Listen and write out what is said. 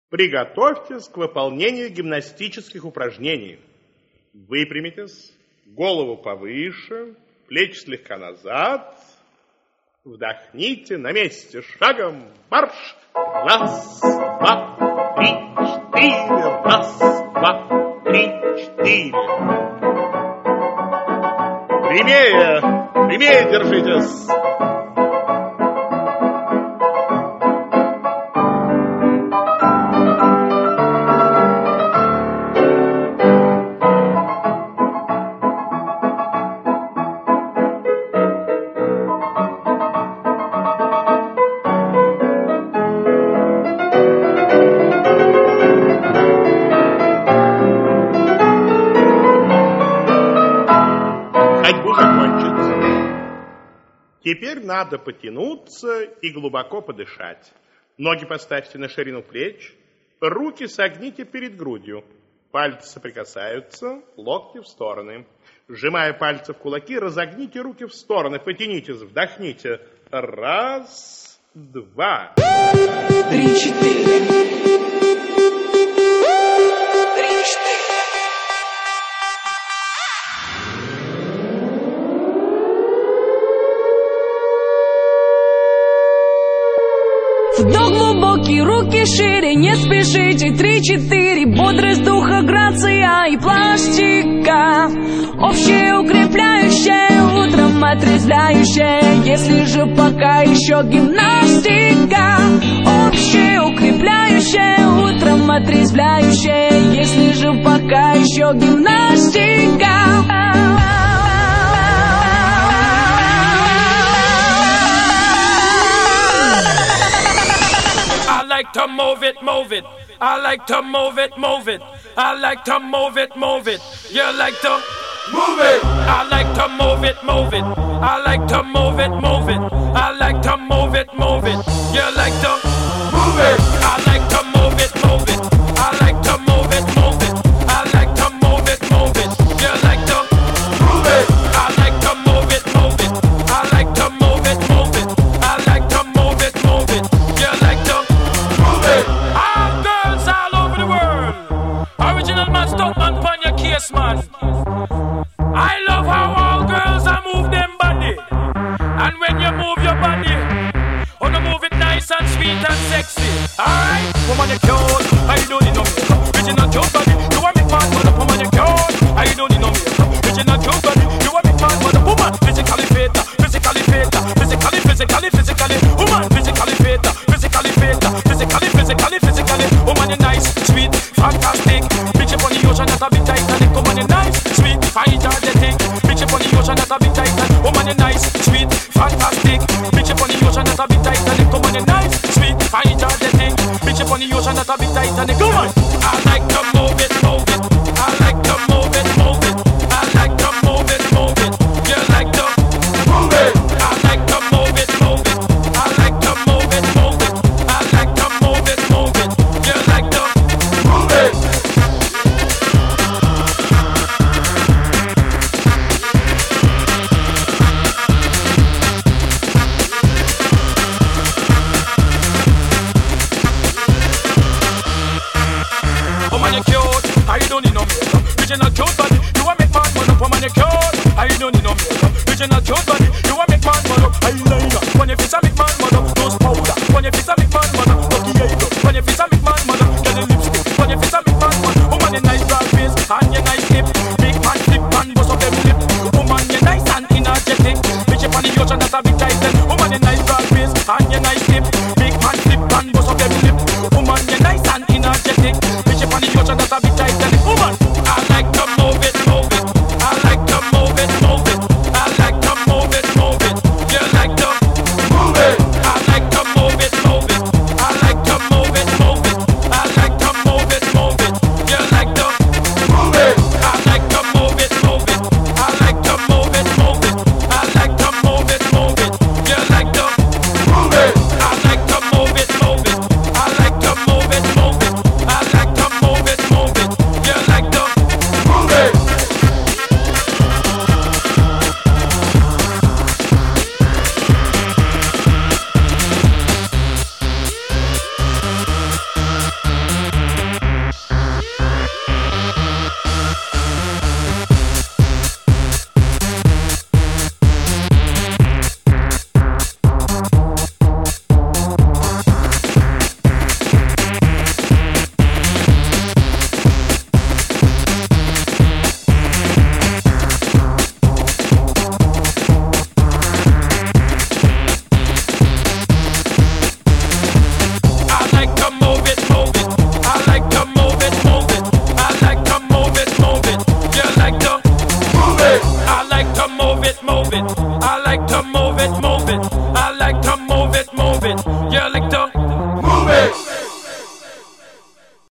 Приготовьтесь к выполнению гимнастических упражнений. Выпрямитесь, голову повыше, плечи слегка назад. Вдохните на месте, шагом марш. Раз, два, три, четыре. Раз, два, три, четыре. Прямее держитесь. Теперь надо потянуться и глубоко подышать. Ноги поставьте на ширину плеч, руки согните перед грудью. Пальцы соприкасаются, локти в стороны. Сжимая пальцы в кулаки, разогните руки в стороны, потянитесь, вдохните. Раз, два. 3, 4. Вдох глубокий, руки шире, не спешите. 3-4, бодрость духа, грация и пластика. Общее укрепляющее, утром отрезвляющее. Если же пока еще гимнастика. Общее укрепляющее, утром отрезвляющее. Если же пока еще гимнастика. I like to move it, move it. I like to move it, move it. I like to move it, move it. You like to move it. I like to move it, move it. I like to move it, move it. I like to move it, move it. You like to move it. I like to move it, move it. I like to move it, move it. I like to move it, move it. You like to move it. I like to move it, move it. I like to move it, move it. I like to move it, move it. You like to all girls all over the world. Original man, stuck man, pon your case, man. I love how all girls are move them body. And when you move your body, oh, you move it nice and sweet and sexy. Alright, woman, you cute. I don't need no makeup. Original cute body. You want me fast, but woman, you cute. I don't need no makeup. Original cute body. You want me fast, but woman, physically fit, physically fit, physically. Woman, physically fit, physically fit, physically. Woman, you nice, sweet, fantastic. Bitch up on the ocean, that's a bit Titanic. Woman, you nice, sweet, energetic. Bitch up on the ocean, that's a bit Titanic. Woman, you nice, sweet, fantastic. Bitch up on the ocean, that's a bit Titanic. Woman, you nice, sweet, energetic. Bitch up on the ocean, that's a bit Titanic. Come on, I like to move it, move it. I like to move it, move it. I like to move it, move it. You like to move it. I like to move it, move it. I like to move it, move it. I like to move it, move it. You like to move it. Woman, you cute. I don't need no makeup. Original cute body. You want make man man up. Woman, you cute. I don't need no makeup. Original cute body. You want make man man up. Eyeliner. When you face a make man man up. Nose powder. When you face a make man man up. Lucky eyebrow. When you face a make man man up. Get the lipstick. When you face a make man man up. Woman, you nice broad face and you nice lip. Big man flip and bust up them lip. Woman, you nice and energetic. Bitch up on the ocean, that's a big title. Woman, you nice broad face and you nice lip. Big man flip and bust up them lip. Woman, you